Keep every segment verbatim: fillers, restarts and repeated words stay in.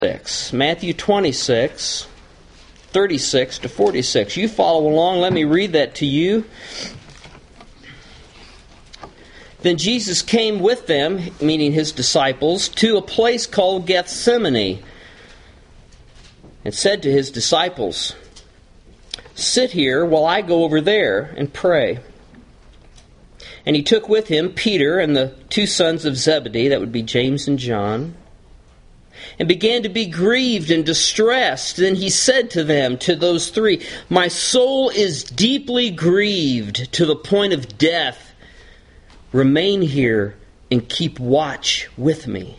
Matthew twenty-six, thirty-six to forty-six. You follow along. Let me read that to you. Then Jesus came with them, meaning his disciples, to a place called Gethsemane, and said to his disciples, "Sit here while I go over there and pray." And he took with him Peter and the two sons of Zebedee, that would be James and John, and began to be grieved and distressed. Then he said to them, to those three, "My soul is deeply grieved to the point of death. Remain here and keep watch with me."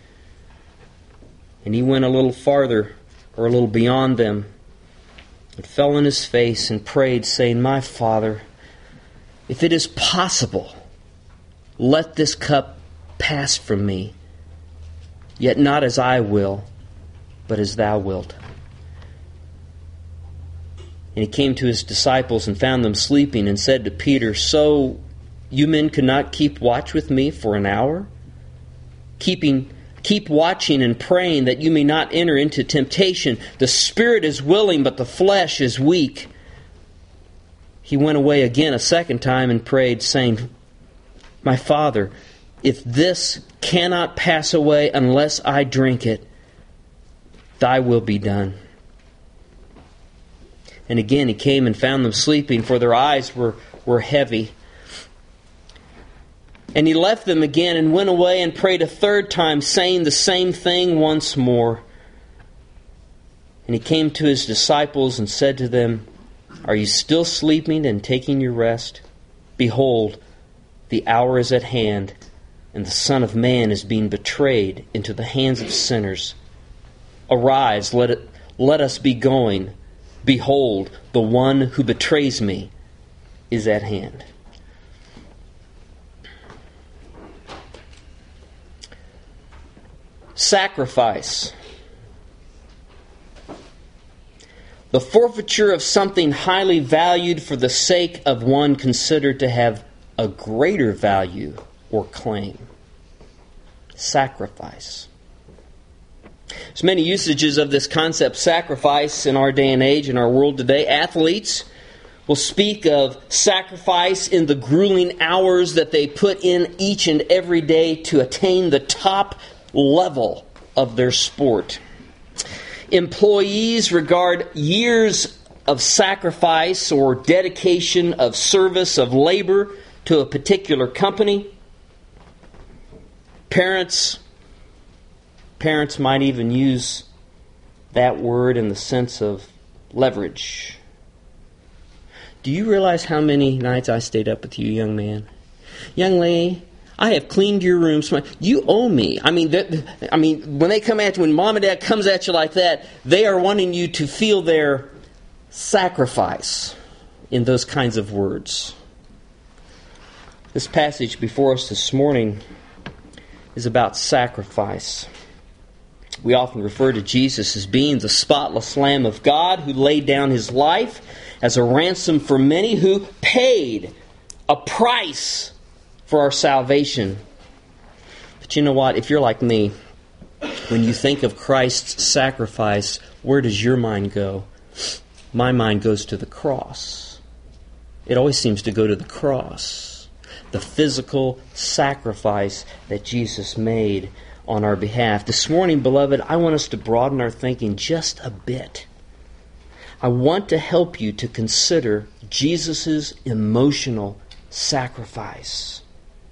And he went a little farther, or a little beyond them, and fell on his face and prayed, saying, "My Father, if it is possible, let this cup pass from me. Yet not as I will, but as thou wilt." And he came to his disciples and found them sleeping, and said to Peter, "So you men could not keep watch with me for an hour? Keeping, keep watching and praying that you may not enter into temptation. The spirit is willing, but the flesh is weak." He went away again a second time and prayed, saying, "My Father, if this cannot pass away unless I drink it, thy will be done." And again he came and found them sleeping, for their eyes were, were heavy. And he left them again and went away and prayed a third time, saying the same thing once more. And he came to his disciples and said to them, "Are you still sleeping and taking your rest? Behold, the hour is at hand, and the Son of Man is being betrayed into the hands of sinners. Arise, let it, let us be going. Behold, the one who betrays me is at hand." Sacrifice. The forfeiture of something highly valued for the sake of one considered to have a greater value or claim. Sacrifice. There's many usages of this concept, sacrifice, in our day and age, in our world today. Athletes will speak of sacrifice in the grueling hours that they put in each and every day to attain the top level of their sport. Employees regard years of sacrifice or dedication of service, of labor to a particular company. Parents, parents might even use that word in the sense of leverage. Do you realize how many nights I stayed up with you, young man? Young lady, I have cleaned your room. You owe me. I mean, I mean, when they come at you, when mom and dad comes at you like that, they are wanting you to feel their sacrifice in those kinds of words. This passage before us this morning is about sacrifice. We often refer to Jesus as being the spotless Lamb of God who laid down his life as a ransom for many, who paid a price for our salvation. But you know what? If you're like me, when you think of Christ's sacrifice, where does your mind go? My mind goes to the cross. It always seems to go to the cross. The physical sacrifice that Jesus made on our behalf. This morning, beloved, I want us to broaden our thinking just a bit. I want to help you to consider Jesus' emotional sacrifice,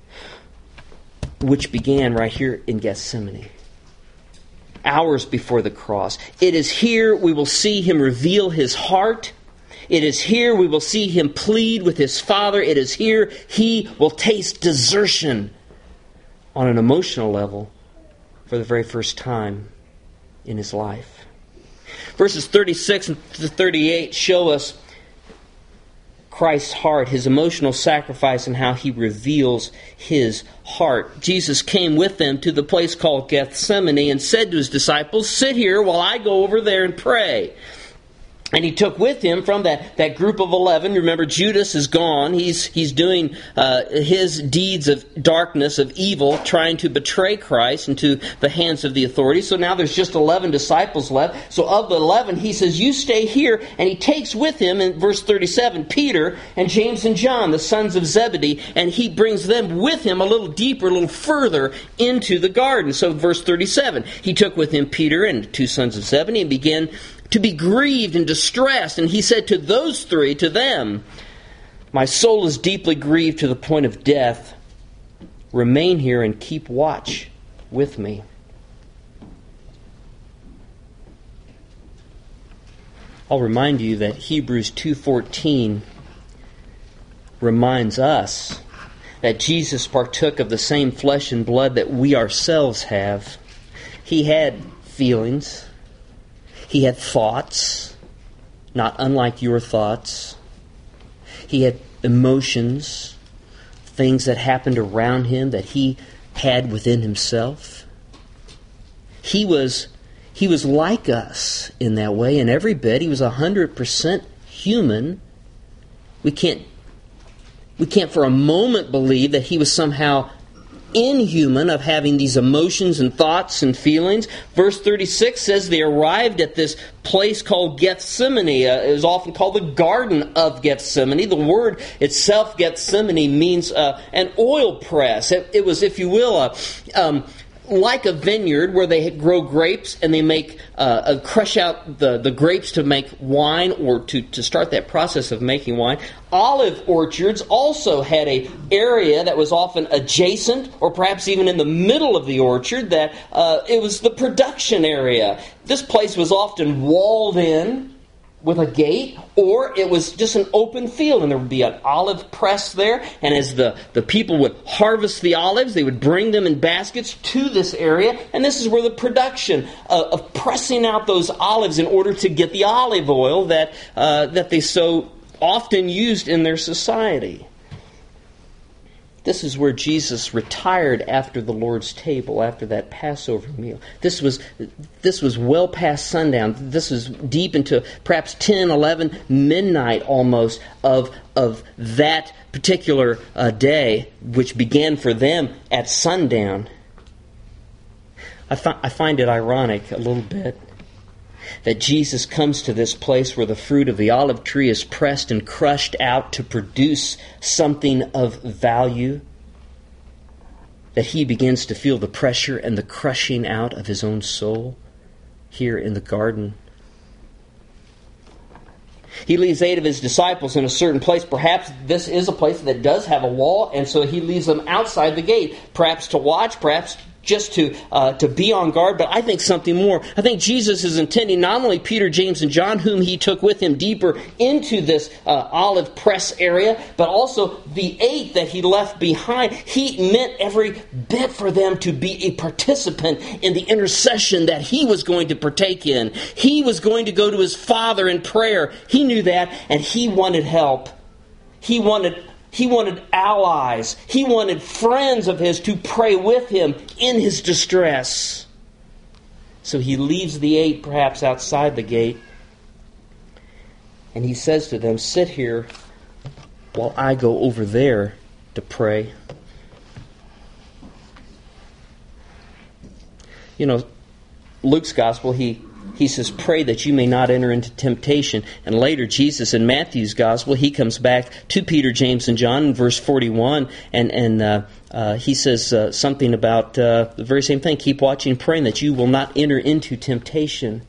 which began right here in Gethsemane, hours before the cross. It is here we will see him reveal his heart. It is here we will see him plead with his Father. It is here he will taste desertion on an emotional level for the very first time in his life. Verses thirty-six to thirty-eight show us Christ's heart, his emotional sacrifice, and how he reveals his heart. Jesus came with them to the place called Gethsemane and said to his disciples, "Sit here while I go over there and pray." And he took with him from that, that group of eleven. Remember, Judas is gone. He's he's doing uh, his deeds of darkness, of evil, trying to betray Christ into the hands of the authorities. So now there's just eleven disciples left. So of the eleven, he says, you stay here. And he takes with him, in verse thirty-seven, Peter and James and John, the sons of Zebedee. And he brings them with him a little deeper, a little further into the garden. So verse thirty-seven, he took with him Peter and the two sons of Zebedee and began to be grieved and distressed. And he said to those three, to them, my soul is deeply grieved to the point of death. Remain here and keep watch with me. I'll remind you that Hebrews two fourteen reminds us that Jesus partook of the same flesh and blood that we ourselves have. He had feelings. He had thoughts, not unlike your thoughts. He had emotions, things that happened around him that he had within himself. He was, he was like us in that way in every bit. He was one hundred percent human. We can't, we can't for a moment believe that he was somehow inhuman of having these emotions and thoughts and feelings. Verse thirty-six says they arrived at this place called Gethsemane. Uh, it is often called the Garden of Gethsemane. The word itself, Gethsemane, means uh, an oil press. It, it was, if you will, a... Um, like a vineyard where they grow grapes and they make uh, uh, crush out the, the grapes to make wine or to, to start that process of making wine. Olive orchards also had a area that was often adjacent or perhaps even in the middle of the orchard that uh, it was the production area. This place was often walled in with a gate, or it was just an open field, and there would be an olive press there, and as the, the people would harvest the olives, they would bring them in baskets to this area, and this is where the production of, of pressing out those olives in order to get the olive oil that uh, that they so often used in their society. This is where Jesus retired after the Lord's table, after that Passover meal. This was this was well past sundown. This was deep into perhaps ten, eleven, midnight almost of, of that particular uh, day, which began for them at sundown. I, fi- I find it ironic a little bit that Jesus comes to this place where the fruit of the olive tree is pressed and crushed out to produce something of value, that he begins to feel the pressure and the crushing out of his own soul here in the garden. He leaves eight of his disciples in a certain place. Perhaps this is a place that does have a wall, and so he leaves them outside the gate, perhaps to watch, perhaps just to uh, to be on guard, but I think something more. I think Jesus is intending not only Peter, James, and John, whom he took with him deeper into this uh, olive press area, but also the eight that he left behind. He meant every bit for them to be a participant in the intercession that he was going to partake in. He was going to go to his Father in prayer. He knew that, and he wanted help. He wanted He wanted allies. He wanted friends of his to pray with him in his distress. So he leaves the eight perhaps outside the gate. And he says to them, sit here while I go over there to pray. You know, Luke's gospel, he He says, pray that you may not enter into temptation. And later, Jesus in Matthew's gospel, he comes back to Peter, James, and John in verse forty-one. And, and uh, uh, he says uh, something about uh, the very same thing. Keep watching and praying that you will not enter into temptation.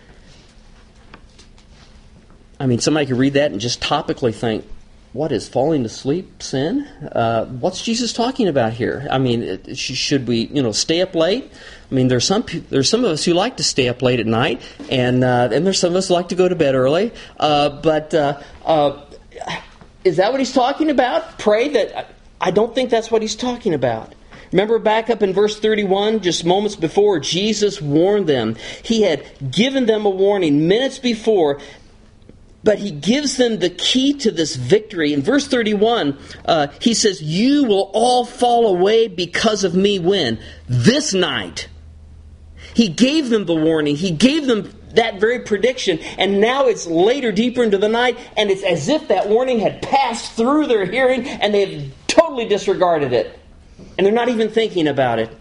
I mean, somebody could read that and just topically think, what is falling asleep sin? Uh, what's Jesus talking about here? I mean, it, should we, you know, stay up late? I mean, there's some there's some of us who like to stay up late at night, and uh, and there's some of us who like to go to bed early. Uh, but uh, uh, is that what he's talking about? Pray that? I don't think that's what he's talking about. Remember back up in verse thirty-one, just moments before, Jesus warned them. He had given them a warning minutes before. But he gives them the key to this victory. In verse thirty-one, uh, he says, you will all fall away because of me when? This night. He gave them the warning. He gave them that very prediction. And now it's later, deeper into the night, and it's as if that warning had passed through their hearing and they've totally disregarded it. And they're not even thinking about it.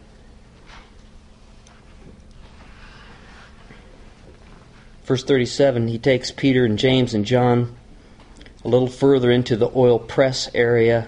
Verse thirty-seven, he takes Peter and James and John a little further into the oil press area,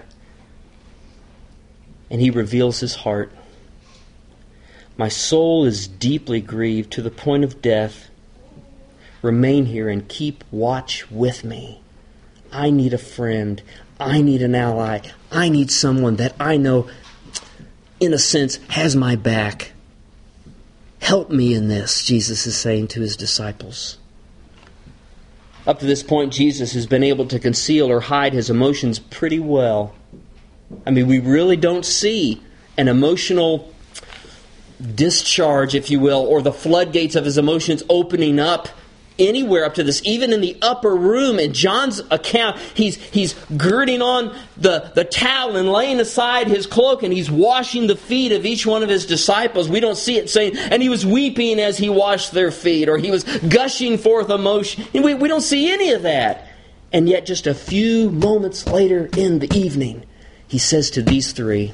and he reveals his heart. My soul is deeply grieved to the point of death. Remain here and keep watch with me. I need a friend. I need an ally. I need someone that I know, in a sense, has my back. Help me in this, Jesus is saying to his disciples. Up to this point, Jesus has been able to conceal or hide his emotions pretty well. I mean, we really don't see an emotional discharge, if you will, or the floodgates of his emotions opening up anywhere up to this. Even in the upper room, in John's account, he's he's girding on the, the towel and laying aside his cloak, and he's washing the feet of each one of his disciples. We don't see it saying, and he was weeping as he washed their feet, or he was gushing forth emotion. We, we don't see any of that. And yet just a few moments later in the evening, he says to these three,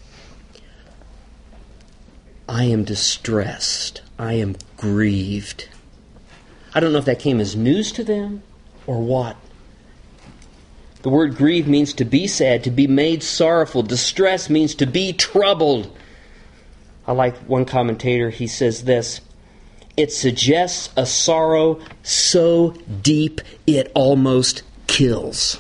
I am distressed. I am grieved. I don't know if that came as news to them or what. The word grieve means to be sad, to be made sorrowful. Distress means to be troubled. I like one commentator, he says this, it suggests a sorrow so deep it almost kills.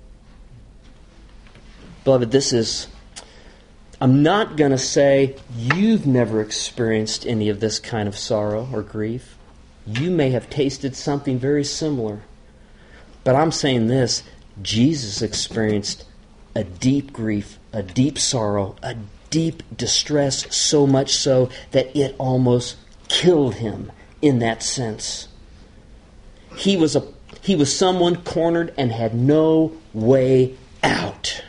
Beloved, this is, I'm not going to say you've never experienced any of this kind of sorrow or grief. You may have tasted something very similar. But I'm saying this, Jesus experienced a deep grief, a deep sorrow, a deep distress, so much so that it almost killed him in that sense. He was a he was someone cornered and had no way out.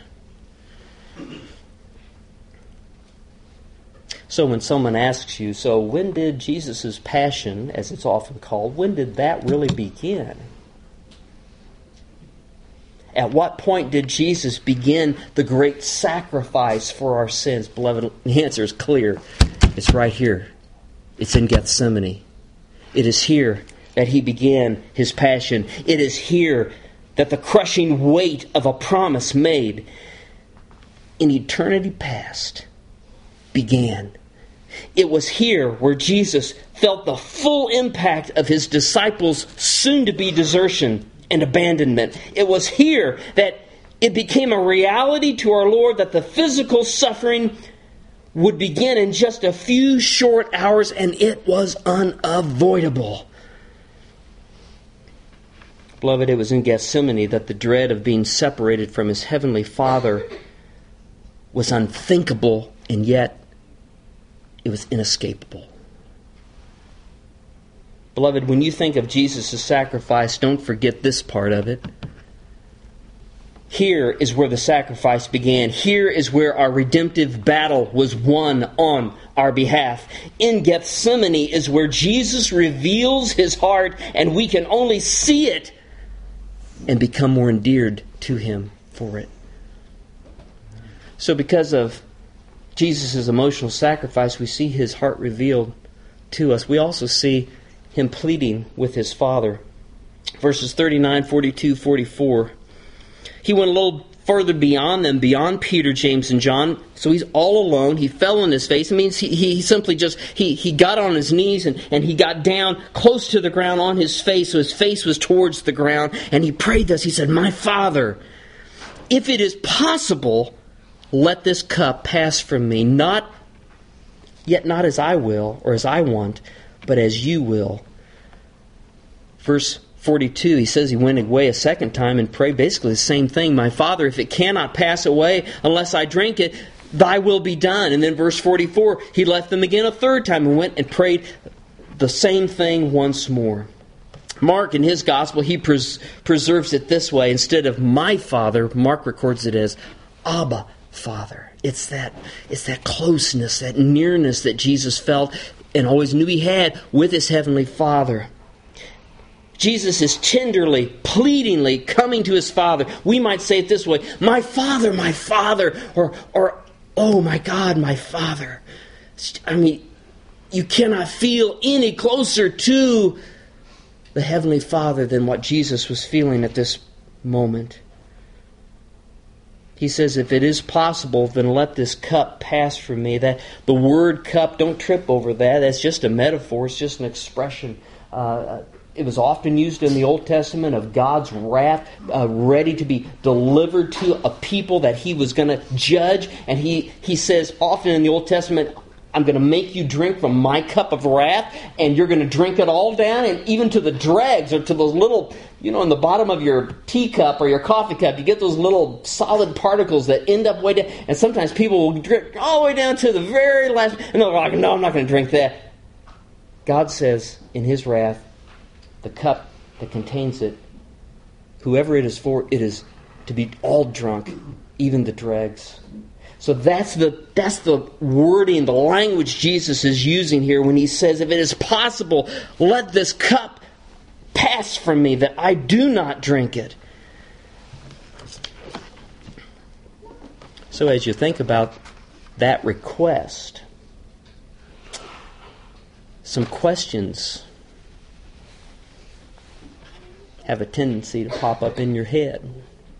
So when someone asks you, so when did Jesus' passion, as it's often called, when did that really begin? At what point did Jesus begin the great sacrifice for our sins? Beloved, the answer is clear. It's right here. It's in Gethsemane. It is here that he began his passion. It is here that the crushing weight of a promise made in eternity past began. It was here where Jesus felt the full impact of his disciples' soon-to-be desertion and abandonment. It was here that it became a reality to our Lord that the physical suffering would begin in just a few short hours, and it was unavoidable. Beloved, it was in Gethsemane that the dread of being separated from his heavenly Father was unthinkable, and yet it was inescapable. Beloved, when you think of Jesus' sacrifice, don't forget this part of it. Here is where the sacrifice began. Here is where our redemptive battle was won on our behalf. In Gethsemane is where Jesus reveals his heart, and we can only see it and become more endeared to him for it. So because of Jesus' emotional sacrifice, we see his heart revealed to us. We also see him pleading with his Father. Verses thirty-nine, forty-two, forty-four. He went a little further beyond them, beyond Peter, James, and John. So he's all alone. He fell on his face. It means he, he simply just, he, he got on his knees and, and he got down close to the ground on his face. So his face was towards the ground. And he prayed this. He said, my Father, if it is possible, let this cup pass from me, not yet not as I will or as I want, but as you will. Verse forty-two, he says he went away a second time and prayed basically the same thing. My Father, if it cannot pass away unless I drink it, thy will be done. And then verse forty-four, he left them again a third time and went and prayed the same thing once more. Mark, in his gospel, he pres- preserves it this way. Instead of my Father, Mark records it as Abba, Father. It's that, it's that closeness, that nearness that Jesus felt and always knew he had with his heavenly Father. Jesus is tenderly, pleadingly coming to his Father. We might say it this way, my Father, my Father, or, or oh my God, my Father. I mean, you cannot feel any closer to the Heavenly Father than what Jesus was feeling at this moment. He says, if it is possible, then let this cup pass from me. That the word cup, don't trip over that. That's just a metaphor. It's just an expression. Uh, it was often used in the Old Testament of God's wrath, uh, ready to be delivered to a people that He was going to judge. And He, he says often in the Old Testament, I'm going to make you drink from my cup of wrath, and you're going to drink it all down, and even to the dregs, or to those little, you know, in the bottom of your teacup or your coffee cup, you get those little solid particles that end up way down, and sometimes people will drink all the way down to the very last, and they're like, no, I'm not going to drink that. God says, in His wrath, the cup that contains it, whoever it is for, it is to be all drunk, even the dregs. So that's the that's the wording, the language Jesus is using here when He says, if it is possible, let this cup pass from me, that I do not drink it. So as you think about that request, some questions have a tendency to pop up in your head.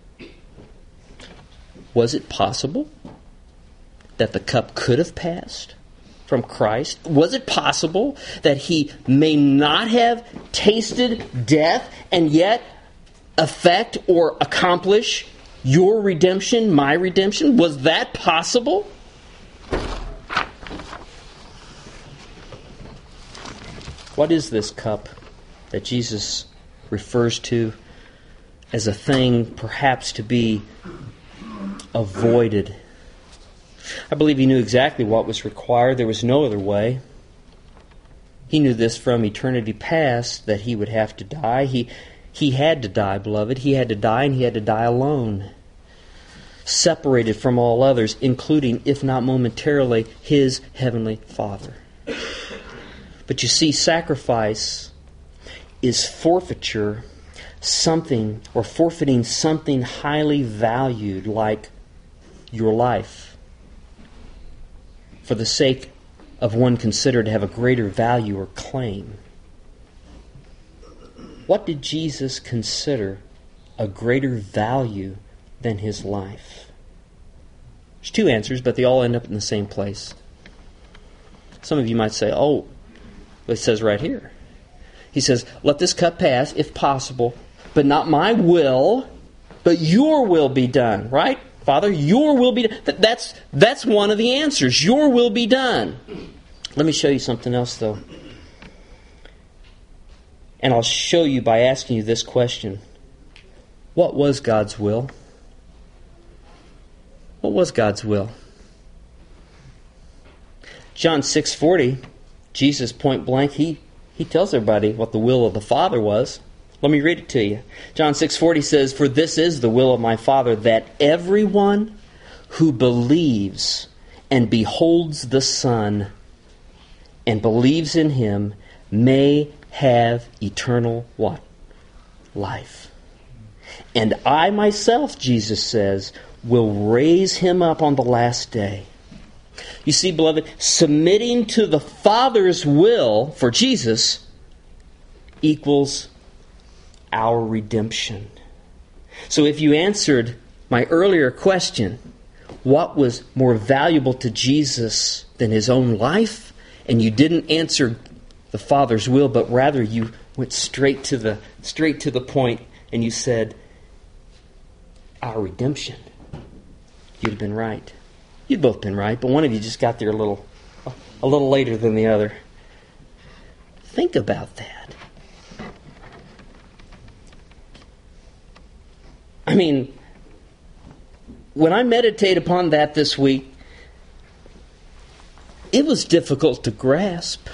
Was it possible that the cup could have passed from Christ? Was it possible that He may not have tasted death and yet affect or accomplish your redemption, my redemption? Was that possible? What is this cup that Jesus refers to as a thing perhaps to be avoided? I believe He knew exactly what was required. There was no other way. He knew this from eternity past, that He would have to die. He, he had to die, beloved. He had to die, and He had to die alone. Separated from all others, including, if not momentarily, His Heavenly Father. But you see, sacrifice is forfeiture, something, or forfeiting something highly valued, like your life, for the sake of one considered to have a greater value or claim. What did Jesus consider a greater value than His life? There's two answers, but they all end up in the same place. Some of you might say, oh, it says right here. He says, let this cup pass, if possible, but not my will, but your will be done, right? Father, your will be done. That's, that's one of the answers. Your will be done. Let me show you something else, though. And I'll show you by asking you this question. What was God's will? What was God's will? John six forty, Jesus point blank, he, he tells everybody what the will of the Father was. Let me read it to you. John six forty says, for this is the will of my Father, that everyone who believes and beholds the Son and believes in Him may have eternal what? Life. And I myself, Jesus says, will raise him up on the last day. You see, beloved, submitting to the Father's will for Jesus equals our redemption. So if you answered my earlier question, what was more valuable to Jesus than His own life? And you didn't answer the Father's will, but rather you went straight to the straight to the point and you said, our redemption. You'd have been right. You'd both been right, but one of you just got there a little a little later than the other. Think about that. I mean, when I meditate upon that this week, it was difficult to grasp.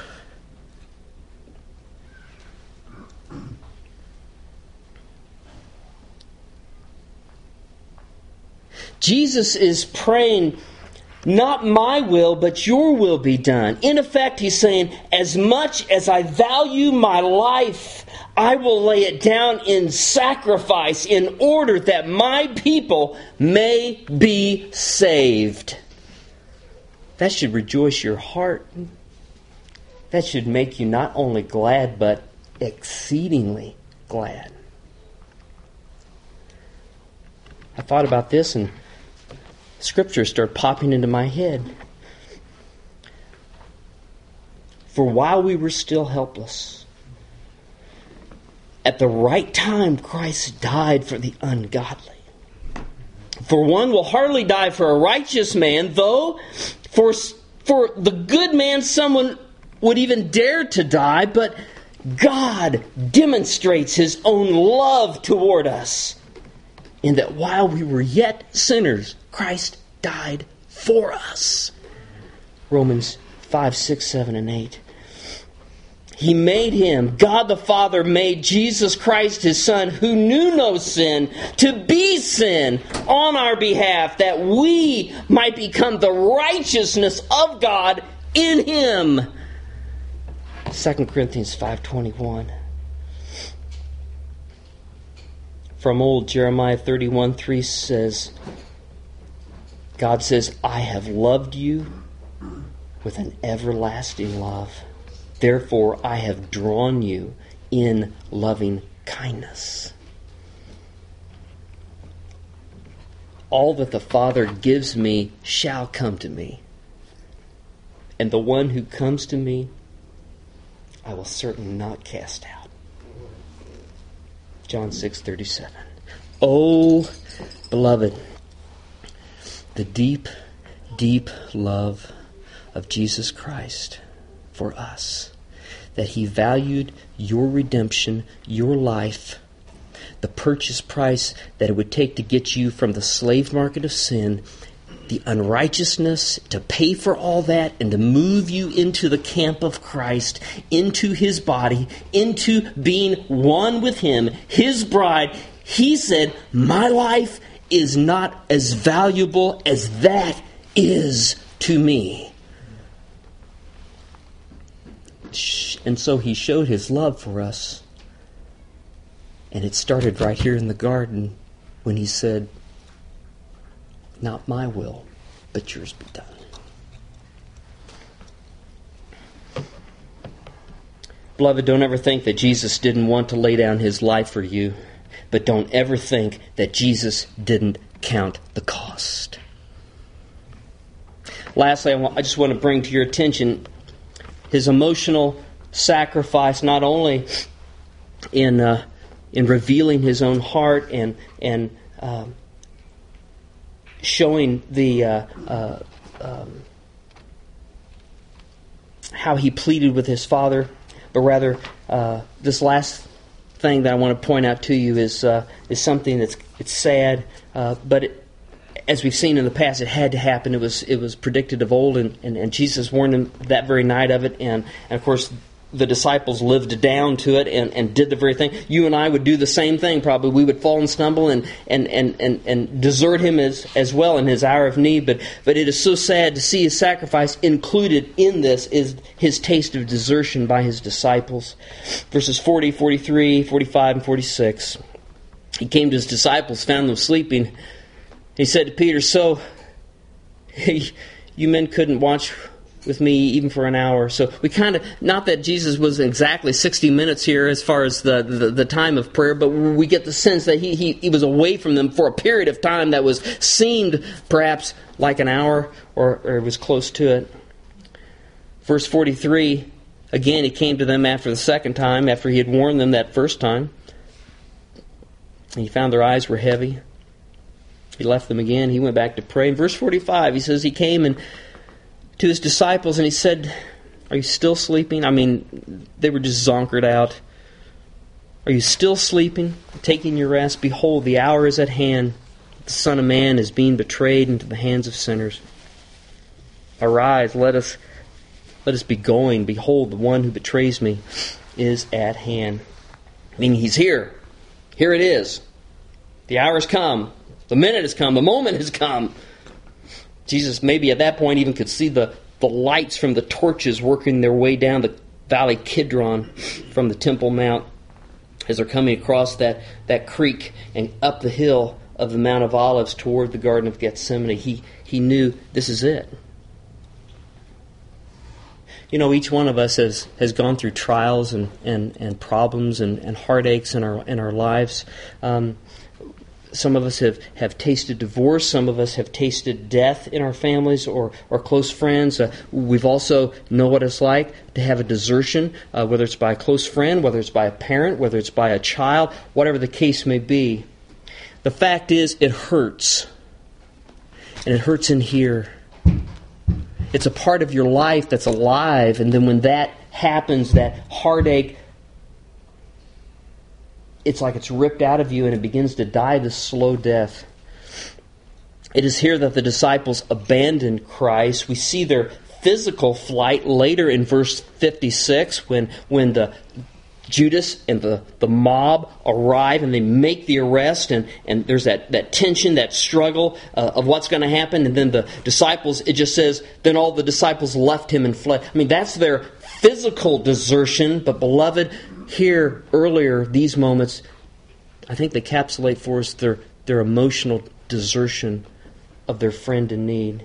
Jesus is praying Not my will, but your will be done. In effect, he's saying, as much as I value my life, I will lay it down in sacrifice in order that my people may be saved. That should rejoice your heart. That should make you not only glad, but exceedingly glad. I thought about this and scriptures started popping into my head. For while we were still helpless, at the right time Christ died for the ungodly. For one will hardly die for a righteous man, though for, for the good man someone would even dare to die, but God demonstrates His own love toward us, in that while we were yet sinners, Christ died for us. Romans five, six, seven, and eight. He made Him, God the Father made Jesus Christ His Son, who knew no sin, to be sin on our behalf, that we might become the righteousness of God in Him. Second Corinthians five twenty-one. From old Jeremiah thirty-one three says, God says, I have loved you with an everlasting love. Therefore, I have drawn you in loving kindness. All that the Father gives me shall come to me. And the one who comes to me, I will certainly not cast out. John six thirty-seven. Oh, beloved, the deep, deep love of Jesus Christ for us, that He valued your redemption, your life, the purchase price that it would take to get you from the slave market of sin, the unrighteousness, to pay for all that and to move you into the camp of Christ, into His body, into being one with Him, His bride. He said, my life is not as valuable as that is to me. And so He showed His love for us. And it started right here in the garden when He said, not my will, but yours be done. Beloved, don't ever think that Jesus didn't want to lay down His life for you. But don't ever think that Jesus didn't count the cost. Lastly, I, want, I just want to bring to your attention His emotional sacrifice, not only in uh, in revealing His own heart and and uh, showing the uh, uh, um, how He pleaded with His Father, but rather uh, this last thing that I want to point out to you is uh, is something that's it's sad, uh, but it, as we've seen in the past, it had to happen. It was it was predicted of old, and, and, and Jesus warned them that very night of it. And, and of course, the disciples lived down to it and, and did the very thing. You and I would do the same thing probably. We would fall and stumble and and, and, and, and desert Him as, as well in His hour of need. But but it is so sad to see His sacrifice. Included in this is His taste of desertion by His disciples. Verses forty, forty-three, forty-five, and forty-six. He came to His disciples, found them sleeping. He said to Peter, so you men couldn't watch with me even for an hour. So we kind of, not that Jesus was exactly sixty minutes here as far as the, the, the time of prayer, but we get the sense that he, he, he was away from them for a period of time that was seemed perhaps like an hour, or, or it was close to it. Verse forty-three, again, He came to them after the second time, after He had warned them that first time. And He found their eyes were heavy. He left them again. He went back to pray. In verse forty-five, He says He came and to His disciples and He said, are you still sleeping? I mean, they were just zonkered out. Are you still sleeping, taking your rest? Behold, the hour is at hand. The Son of Man is being betrayed into the hands of sinners. Arise, let us, let us be going. Behold, the one who betrays me is at hand. Meaning He's here. Here it is. The hour has come. The minute has come. The moment has come. Jesus maybe at that point even could see the, the lights from the torches working their way down the Valley Kidron from the Temple Mount as they're coming across that, that creek and up the hill of the Mount of Olives toward the Garden of Gethsemane. He, he knew this is it. You know, each one of us has, has gone through trials and, and, and problems and, and heartaches in our in our lives. Um, some of us have, have tasted divorce. Some of us have tasted death in our families or, or close friends. Uh, we've also know what it's like to have a desertion, uh, whether it's by a close friend, whether it's by a parent, whether it's by a child, whatever the case may be. The fact is, it hurts. And it hurts in here. It's a part of your life that's alive, and then when that happens, that heartache, it's like it's ripped out of you and it begins to die this slow death. It is here that the disciples abandoned Christ. We see their physical flight later in verse fifty-six when, when the Judas and the, the mob arrive and they make the arrest, and, and there's that, that tension, that struggle uh, of what's going to happen. And then the disciples, it just says, then all the disciples left him and fled. I mean, that's their physical desertion. But beloved, here earlier, these moments, I think they encapsulate for us their, their emotional desertion of their friend in need.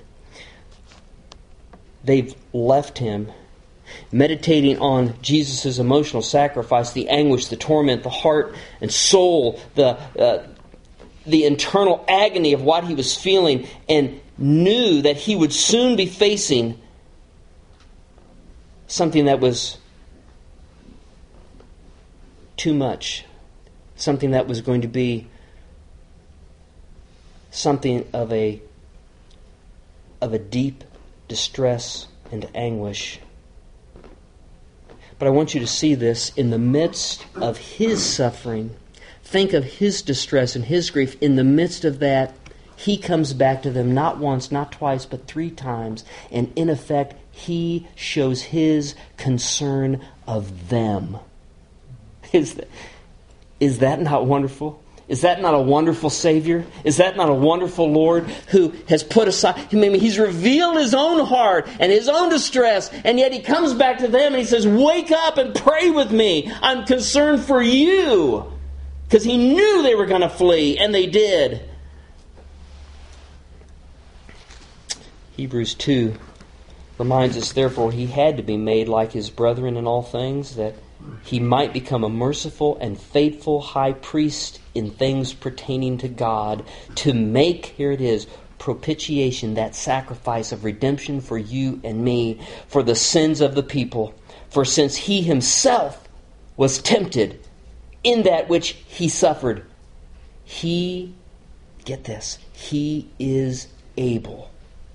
They've left him. Meditating on Jesus' emotional sacrifice, the anguish, the torment, the heart and soul, the uh, the internal agony of what he was feeling, and knew that he would soon be facing something that was too much, something that was going to be something of a of a deep distress and anguish. But I want you to see this in the midst of his suffering. Think of his distress and his grief. In the midst of that, he comes back to them not once, not twice, but three times. And in effect, he shows his concern of them. Is that, is that not wonderful? Is that not a wonderful Savior? Is that not a wonderful Lord who has put aside, I mean, he's revealed his own heart and his own distress, and yet he comes back to them and he says, wake up and pray with me. I'm concerned for you. Because he knew they were going to flee, and they did. Hebrews two reminds us, therefore, he had to be made like his brethren in all things, that he might become a merciful and faithful high priest in things pertaining to God, to make, here it is, propitiation, that sacrifice of redemption for you and me, for the sins of the people. For since he himself was tempted in that which he suffered, he, get this, he is able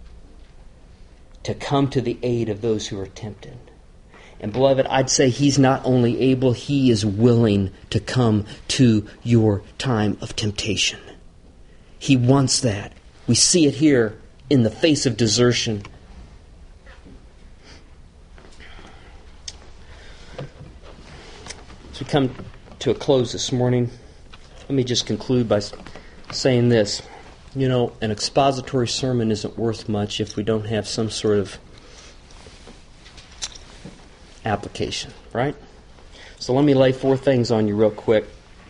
to come to the aid of those who are tempted. And beloved, I'd say he's not only able, he is willing to come to your time of temptation. He wants that. We see it here in the face of desertion. As we come to a close this morning, let me just conclude by saying this. You know, an expository sermon isn't worth much if we don't have some sort of application, right? So let me lay four things on you real quick.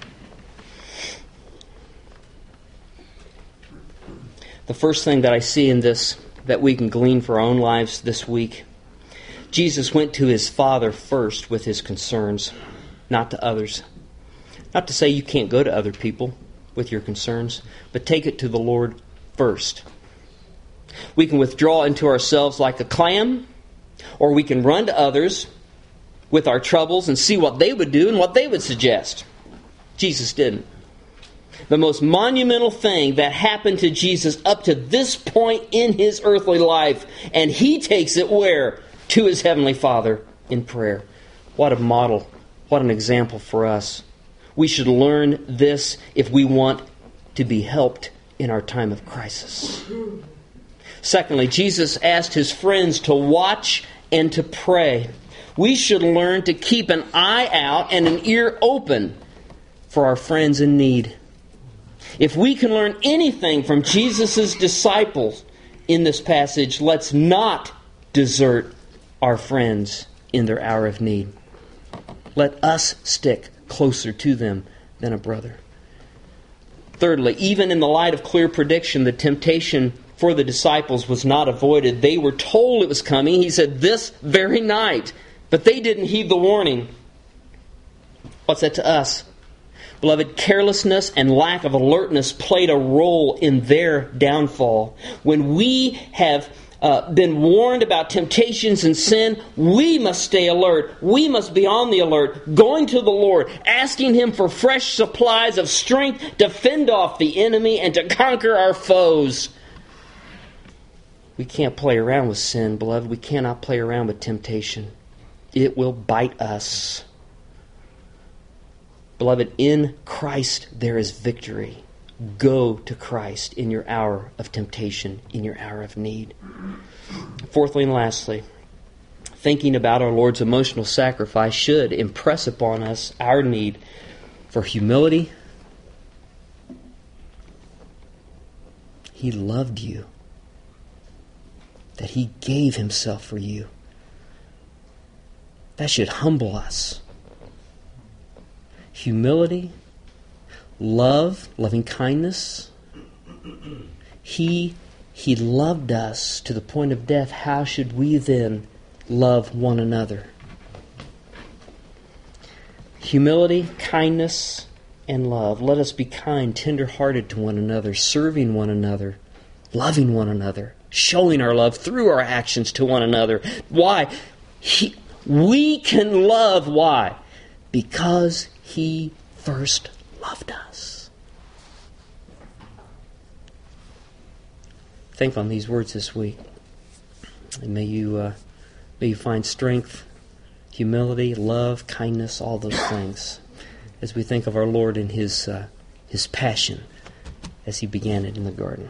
The first thing that I see in this that we can glean for our own lives this week, Jesus went to his Father first with his concerns, not to others. Not to say you can't go to other people with your concerns, but take it to the Lord first. We can withdraw into ourselves like a clam, or we can run to others with our troubles and see what they would do and what they would suggest. Jesus didn't. The most monumental thing that happened to Jesus up to this point in his earthly life, and he takes it where? To his heavenly Father in prayer. What a model. What an example for us. We should learn this if we want to be helped in our time of crisis. Secondly, Jesus asked his friends to watch and to pray. We should learn to keep an eye out and an ear open for our friends in need. If we can learn anything from Jesus' disciples in this passage, let's not desert our friends in their hour of need. Let us stick closer to them than a brother. Thirdly, even in the light of clear prediction, the temptation for the disciples was not avoided. They were told it was coming. He said, this very night. But they didn't heed the warning. What's that to us? Beloved, carelessness and lack of alertness played a role in their downfall. When we have uh, been warned about temptations and sin, we must stay alert. We must be on the alert, going to the Lord, asking Him for fresh supplies of strength to fend off the enemy and to conquer our foes. We can't play around with sin, beloved. We cannot play around with temptation. It will bite us. Beloved, in Christ there is victory. Go to Christ in your hour of temptation, in your hour of need. Fourthly and lastly, thinking about our Lord's emotional sacrifice should impress upon us our need for humility. He loved you, that He gave Himself for you. That should humble us. Humility, love, loving kindness. He, he loved us to the point of death. How should we then love one another? Humility, kindness, and love. Let us be kind, tender-hearted to one another, serving one another, loving one another, showing our love through our actions to one another. Why? He, we can love. Why? Because He first loved us. Think on these words this week. And may you, uh, may you find strength, humility, love, kindness, all those things, as we think of our Lord and His, uh, His passion as He began it in the garden.